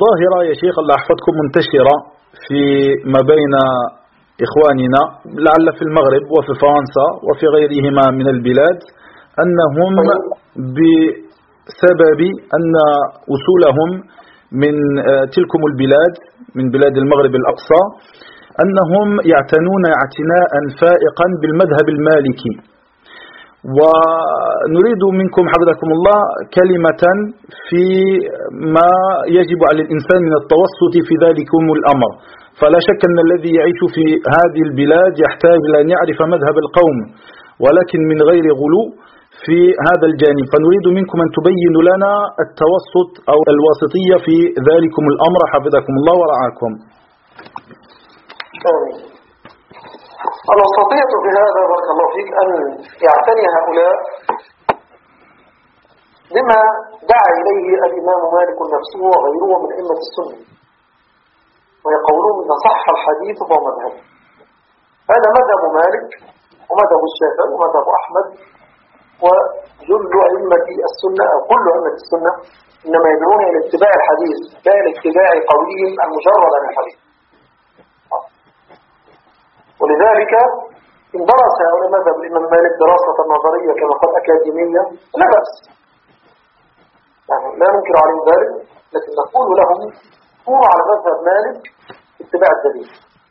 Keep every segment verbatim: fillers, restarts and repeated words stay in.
ظاهرة يا شيخ الله يحفظكم منتشرة في ما بين إخواننا لعل في المغرب وفي فرنسا وفي غيرهما من البلاد، أنهم بسبب أن وصولهم من تلكم البلاد من بلاد المغرب الأقصى أنهم يعتنون اعتناء فائقا بالمذهب المالكي. ونريد منكم حفظكم الله كلمة في ما يجب على الإنسان من التوسط في ذلكم الأمر. فلا شك أن الذي يعيش في هذه البلاد يحتاج إلى أن يعرف مذهب القوم، ولكن من غير غلو في هذا الجانب. فنريد منكم أن تبينوا لنا التوسط أو الواسطية في ذلكم الأمر حفظكم الله ورعاكم. الوسطية في هذا بارك الله فيك أن يعتني هؤلاء بما دعا إليه الإمام مالك نفسه وغيره من أئمة السنة، ويقولون إذا صح الحديث فهو مذهب. هذا مذهب مالك ومذهب الشافعي ومذهب أحمد وجل أئمة السنة أو كل أئمة السنة، إنما يدعون إلى اتباع الحديث لا إلى اتباع قولهم المجرد عن الحديث. ولذلك إن درس هؤلاء مذهب الإمام مالك دراسة نظرية كما قال أكاديمية لا بأس، يعني لا ننكر عليهم ذلك، لكن نقول لهم كونوا على مذهب مالك اتباع الدليل.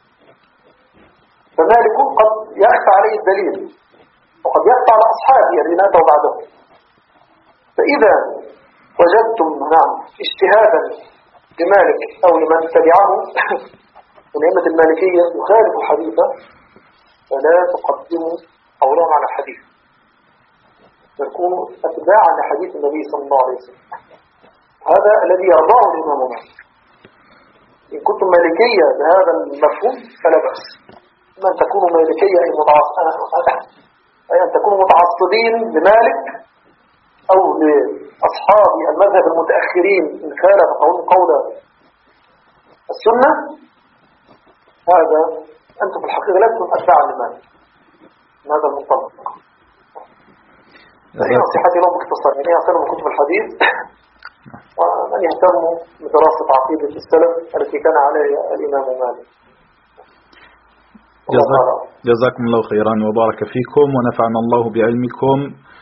فمالك قد يخفى عليه الدليل وقد يخفى على أصحابه الذين أتوا بعده. فإذا وجدتم نعم اجتهادا لمالك أو لمن تبعه من أئمة المالكية يخالف حديثه فلا تقدموا قولهم على الحديث، تكونوا أتباعا لحديث النبي صلى الله عليه وسلم. هذا الذي يرضاه الإمام مالك. إن كنتم مالكية بهذا المفهوم فلا بأس، إما أن تكونوا مالكية أي, أي أن تكونوا متعصبين لمالك أو لأصحاب المذهب المتأخرين إن خالف قول قول السنة، هذا أنتم في الحقيقة لستم أتباعا لمالك. هذا المنطلق. هذه نصيحتي لهم باختصار، يعني يصلوا من كتب الحديث ومن يهتموا بدراسة عقيدة السلف التي كان عليها الإمام مالك. جزاكم الله خيرا وبارك فيكم ونفعنا الله بعلمكم.